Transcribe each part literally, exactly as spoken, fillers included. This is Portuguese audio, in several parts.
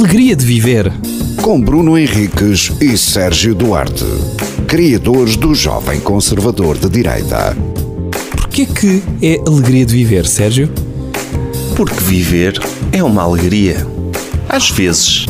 Alegria de viver. Com Bruno Henriques e Sérgio Duarte, criadores do Jovem Conservador de Direita. Porquê que é alegria de viver, Sérgio? Porque viver é uma alegria. Às vezes.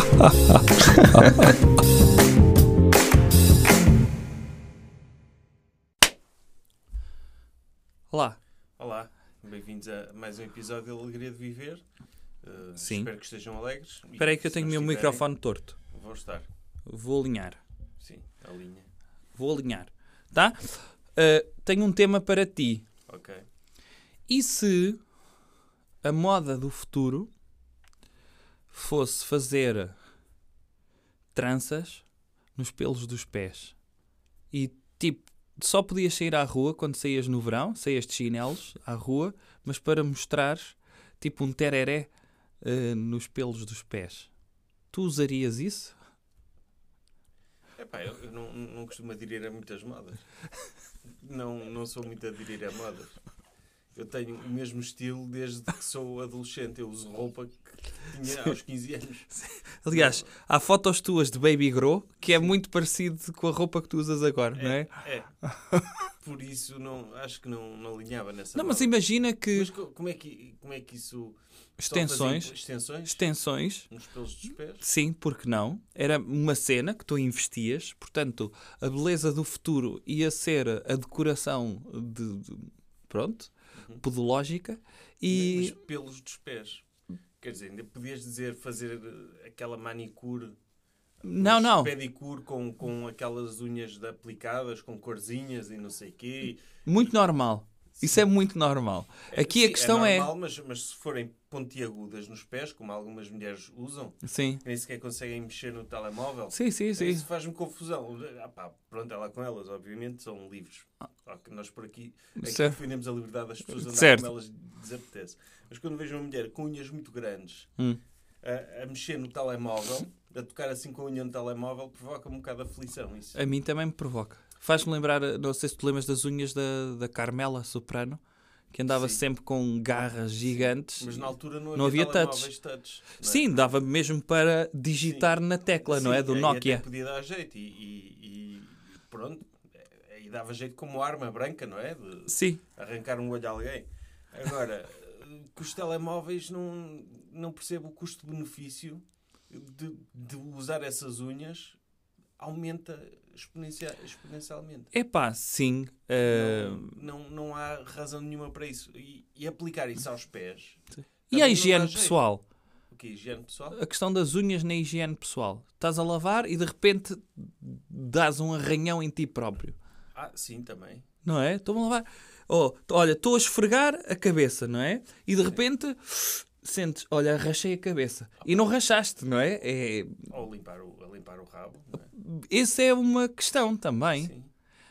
Olá. Olá, bem-vindos a mais um episódio de Alegria de Viver. Uh, Sim. Espero que estejam alegres. Espera aí que eu tenho o meu microfone torto. Vou estar. Vou alinhar. Sim, a linha. Vou alinhar. Tá? Uh, tenho um tema para ti. Ok. E se a moda do futuro fosse fazer tranças nos pelos dos pés? E tipo, só podias sair à rua quando saías no verão, saías de chinelos à rua, mas para mostrares tipo um tereré uh, nos pelos dos pés. Tu usarias isso? Epá, eu, eu não, não costumo aderir a muitas modas. Não, não sou muito a aderir a modas. Eu tenho o mesmo estilo desde que sou adolescente. Eu uso roupa que tinha aos quinze anos. Aliás, há fotos tuas de Baby Grow que é muito parecido com a roupa que tu usas agora, É, não é? É. Por isso, não, acho que não, não alinhava nessa Não, moda. mas imagina que Mas co- como é que, como é que isso... extensões, Só fazem extensões extensões, nos pelos dos pés? sim, porque não? Era uma cena que tu investias, portanto, a beleza do futuro ia ser a decoração de, de- pronto, podológica Mas e pelos dos pés. Quer dizer, ainda podias dizer fazer eh, aquela manicure, não, não, pedicure com, com aquelas unhas de aplicadas, com corzinhas e não sei o quê. muito normal. Isso é muito normal. Aqui a Sim, questão é é, normal, mas, mas se forem pontiagudas nos pés, como algumas mulheres usam, sim, nem sequer conseguem mexer no telemóvel. sim, sim, sim. Isso faz-me confusão. Ah, pá, pronto, é lá com elas, obviamente, são livres. Só que nós por aqui, aqui Certo. defendemos a liberdade das pessoas andar Certo. como elas desapetece. Mas quando vejo uma mulher com unhas muito grandes Hum. a, a mexer no telemóvel, a tocar assim com a unha no telemóvel, provoca-me um bocado de aflição. Isso. A mim também me provoca. Faz-me lembrar, não sei se tu lembras das unhas da, da Carmela Soprano, que andava Sim. sempre com garras gigantes. Mas na altura não havia, Não havia telemóveis touch. não é? Sim, dava mesmo para digitar Sim. na tecla, não é? Sim, Do aí Nokia. até podia dar jeito. E, e- e pronto, aí dava jeito como arma branca, não é? De Sim. arrancar um olho a alguém. Agora, com os telemóveis não, não percebo o custo-benefício de, de usar essas unhas. Aumenta exponencia- exponencialmente. Epá, sim. uh, Não, não, não há razão nenhuma para isso. E, e aplicar isso aos pés. E também a não higiene dá jeito. pessoal? O que? Higiene pessoal? A questão das unhas na higiene pessoal. Estás a lavar e de repente dás um arranhão em ti próprio. Ah, sim, também. Não é? Estou a lavar. Oh, t- olha, estou a esfregar a cabeça, não é? E de repente sentes, olha, rachei a cabeça. E não rachaste, não é? é... Ou limpar o, a limpar o rabo. Não é? Essa é uma questão também. Sim.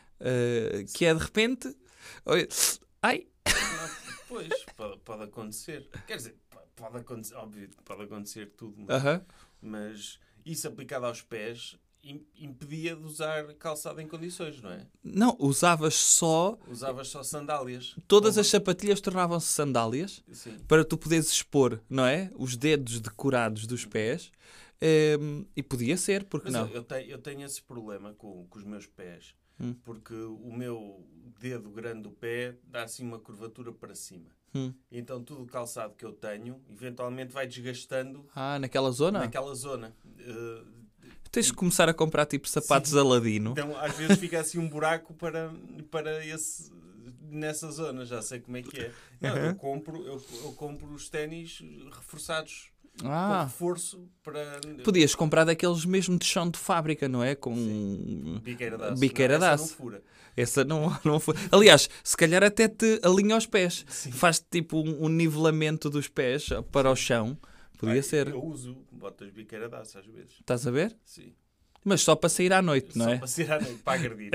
Uh, que é de repente. Olha, ai! Não, pois, pode, pode acontecer. Quer dizer, po- pode acontecer, óbvio, pode acontecer tudo. Mas, Aham. mas isso aplicado aos pés im- impedia de usar calçado em condições, não é? Não, usavas só. Usavas só sandálias. Todas Ou- as sapatilhas tornavam-se sandálias Sim. para tu poderes expor, não é? Os dedos decorados dos pés. Um, e podia ser, porque Mas não? eu, eu, tenho, eu tenho esse problema com, com os meus pés. Hum. Porque o meu dedo grande do pé dá assim uma curvatura para cima. Hum. Então tudo o calçado que eu tenho, eventualmente vai desgastando Ah, naquela zona? naquela zona. Uh, Tens de começar a comprar tipo sapatos Aladino. Então, às vezes fica assim um buraco para, para esse, nessa zona. Já sei como é que é. Não, eu, compro, eu, eu compro os ténis reforçados com Ah, reforço para... podias comprar daqueles mesmo de chão de fábrica, não é? Com Biqueira de aço. biqueira de Não, essa aço. não fura. Essa não, não foi. Aliás, se calhar até te alinha aos pés. Faz tipo um, um nivelamento dos pés para o chão. Podia Ah, ser. Eu uso botas biqueira de aço às vezes. Estás a ver? Sim. Mas só para sair à noite, não Só é? para ser à noite, para agredir.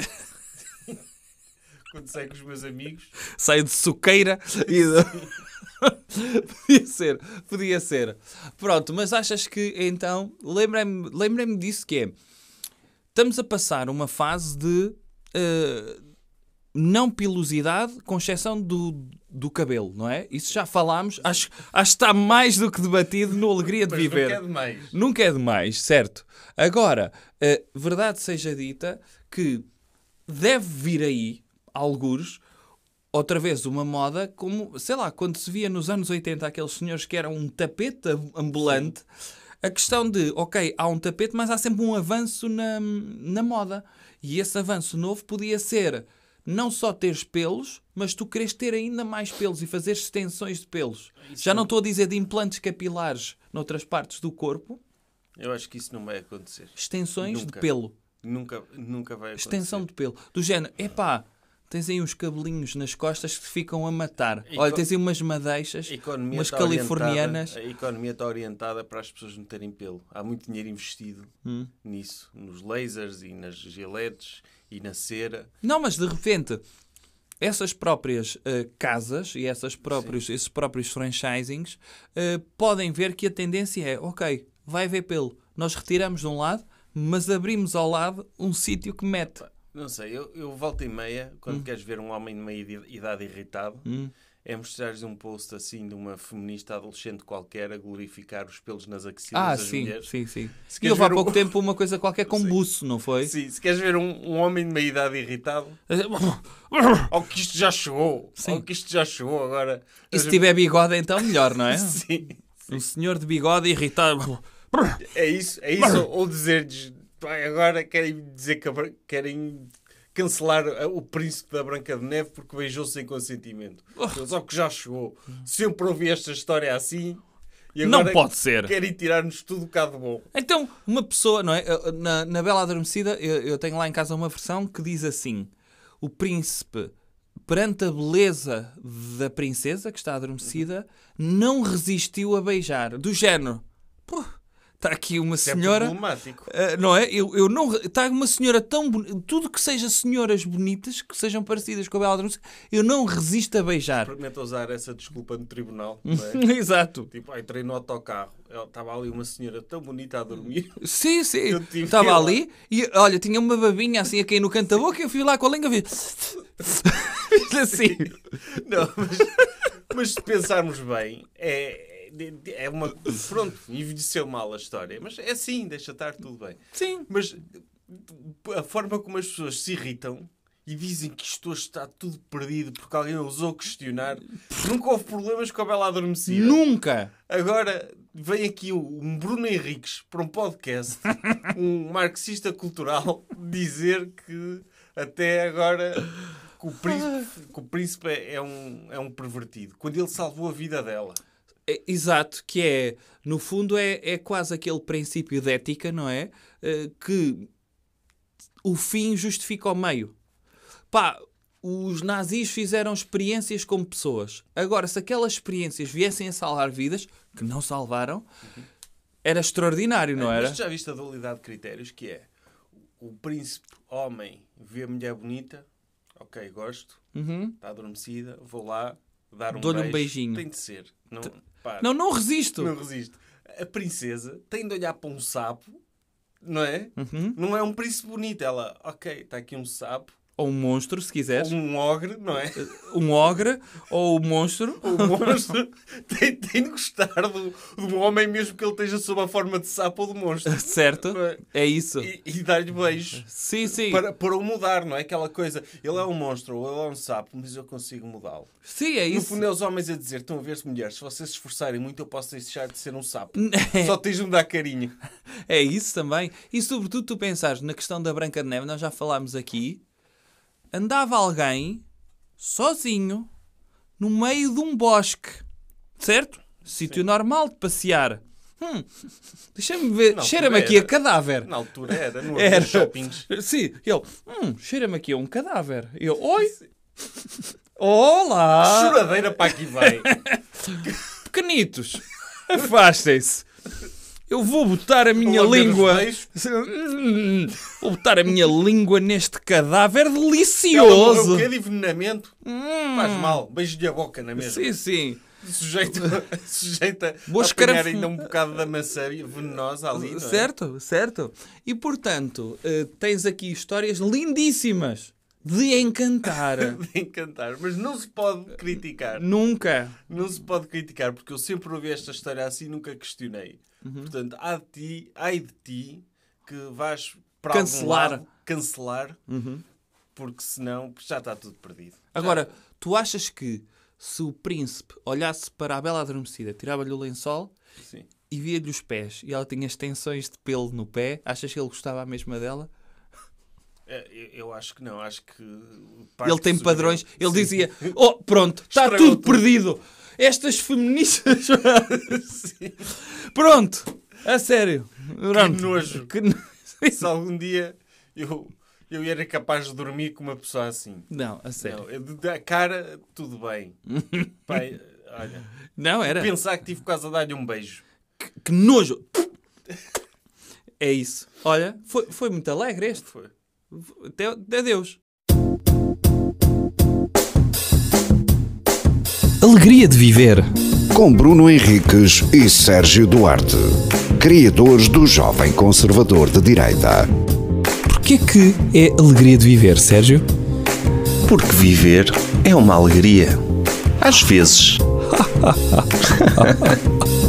Quando saio com os meus amigos... Saio de suqueira e de... Podia ser, podia ser. Pronto, mas achas que então, lembrei-me lembrei-me disso que é, estamos a passar uma fase de uh, não pilosidade, com exceção do, do cabelo, não é? Isso já falámos. Acho, acho que está mais do que debatido no Alegria de Mas Viver. nunca é demais. Nunca é demais, certo? Agora, uh, verdade seja dita que deve vir aí, algures, outra vez uma moda, como, sei lá, quando se via nos anos oitenta aqueles senhores que eram um tapete ambulante, sim. A questão de, ok, há um tapete, mas há sempre um avanço na, na moda. E esse avanço novo podia ser não só teres pelos, mas tu queres ter ainda mais pelos e fazer extensões de pelos. Isso Já não estou a dizer de implantes capilares noutras partes do corpo. Eu acho que isso não vai acontecer. Extensões nunca. de pelo. Nunca, nunca vai acontecer. Extensão de pelo. Do género, epá, tens aí uns cabelinhos nas costas que ficam a matar. Eco... Olha, tens aí umas madeixas, umas californianas. A economia está orientada para as pessoas não terem pelo. Há muito dinheiro investido hum. nisso. Nos lasers e nas giletes e na cera. Não, mas de repente, essas próprias uh, casas e essas próprios, esses próprios franchisings uh, podem ver que a tendência é, ok, vai haver pelo. Nós retiramos de um lado, mas abrimos ao lado um sítio que mete. Não sei, eu, eu volto e meia, quando hum. queres ver um homem de meia idade irritado, hum. é mostrar-lhes um post assim de uma feminista adolescente qualquer a glorificar os pelos nas axilas ah, das sim, mulheres. sim, sim. E houve há pouco um... tempo uma coisa qualquer com sim. buço, não foi? Sim, se queres ver um, um homem de meia idade irritado, ao que isto já chegou, sim. ao que isto já chegou agora. E se tiver bigode então melhor, não é? sim, sim. Um senhor de bigode irritado. É isso, é isso. Ou dizer-lhes, agora querem dizer que querem cancelar o príncipe da Branca de Neve porque beijou-se sem consentimento. Oh. Só que já chegou. Sempre ouvi esta história assim e agora não pode ser. Querem tirar-nos tudo um bocado bom. Então, uma pessoa, não é? Na, na Bela Adormecida, eu, eu tenho lá em casa uma versão que diz assim: o príncipe, perante a beleza da princesa que está adormecida, não resistiu a beijar. Do género, pô, está aqui uma Isso senhora, é problemático. Uh, não é? Eu, eu não, está uma senhora tão bonita, tudo que seja senhoras bonitas, que sejam parecidas com a Bela Adormecida, eu não resisto a beijar. Experimenta usar essa desculpa no tribunal, não é? Exato. Tipo, aí entrei no autocarro, estava ali uma senhora tão bonita a dormir. Sim, sim. Estava ali e, olha, tinha uma babinha assim a cair no canto da boca e eu fui lá com a língua e fiz assim. Não, mas, mas se pensarmos bem, é... É uma... Pronto, envelheceu mal a história. Mas é assim, deixa estar tudo bem. Sim. Mas a forma como as pessoas se irritam e dizem que isto hoje está tudo perdido porque alguém ousou questionar. Nunca houve problemas com a Bela Adormecida. Nunca! Agora vem aqui um Bruno Henriques para um podcast, um marxista cultural, dizer que até agora... que o príncipe, que o príncipe é, um, é um pervertido. Quando ele salvou a vida dela. É, exato, que é, no fundo, é, é quase aquele princípio de ética, não é? Uh, que o fim justifica o meio. Pá, os nazis fizeram experiências como pessoas. Agora, se aquelas experiências viessem a salvar vidas, que não salvaram, uhum. era extraordinário, não é, era? Mas já viste a dualidade de critérios, que é o príncipe homem vê a mulher bonita, ok, gosto, uhum. está adormecida, vou lá, dar um Dou-lhe beijo. um beijinho. Tem de ser. Não, para. não, não resisto. Não resisto. A princesa tem de olhar para um sapo, não é? Uhum. Não é um príncipe bonito. Ela, ok, está aqui um sapo. Ou um monstro, se quiseres. Ou um ogre, não é? Um ogre ou um monstro. O monstro tem, tem de gostar do, do homem mesmo que ele esteja sob a forma de sapo ou de monstro. Certo, é? é isso. E, e dar-lhe beijos. Sim, sim. Para, para o mudar, não é? Aquela coisa, ele é um monstro ou ele é um sapo, mas eu consigo mudá-lo. Sim, é isso. No fundo é os homens a dizer, estão a ver-se mulheres, se vocês se esforçarem muito eu posso deixar de ser um sapo. Só tens de me dar carinho. É isso também. E sobretudo tu pensares na questão da Branca de Neve, nós já falámos aqui, andava alguém sozinho no meio de um bosque, certo? Sítio normal de passear. Hum, deixa-me ver, cheira-me aqui a cadáver. Na altura era, no era. shoppings. Sim, ele, hum, cheira-me aqui a um cadáver. E eu, oi, olá. Choradeira para aqui vai. Pequenitos, afastem-se. Eu vou botar a minha língua... Vou botar a minha língua neste cadáver delicioso. O que é de envenenamento? Hum. Faz mal. Beijo-lhe a boca, não é mesmo? Sim, sim. Sujeito, sujeita Boas a apanhar caraf... ainda um bocado da maçã venenosa ali, não é? Certo, certo. E, portanto, uh, tens aqui histórias lindíssimas. De encantar. De encantar. Mas não se pode criticar. Nunca. Não se pode criticar, porque eu sempre ouvi esta história assim e nunca questionei. Uhum. Portanto, há de ti, ai de ti que vais para cancelar. algum lado, cancelar, uhum. porque senão já está tudo perdido. Agora, já... tu achas que se o príncipe olhasse para a Bela Adormecida, tirava-lhe o lençol Sim. e via-lhe os pés e ela tinha extensões de pelo no pé, achas que ele gostava a mesma dela? Eu acho que não, acho que... Ele tem padrões, ele Sim. dizia, oh, pronto, está tudo, tudo perdido. Estas feministas... Sim. Pronto, a sério. Pronto. Que nojo. Que no... Se algum dia eu, eu era capaz de dormir com uma pessoa assim. Não, a sério. Não, da cara, tudo bem. Pai, olha, não, era. Pensar que tive quase a dar-lhe um beijo. Que, que nojo. É isso. Olha, foi, foi muito alegre este. Foi. Até, até Deus. Alegria de viver. Com Bruno Henriques e Sérgio Duarte, criadores do Jovem Conservador de Direita. Porquê que é alegria de viver, Sérgio? Porque viver é uma alegria. Às vezes.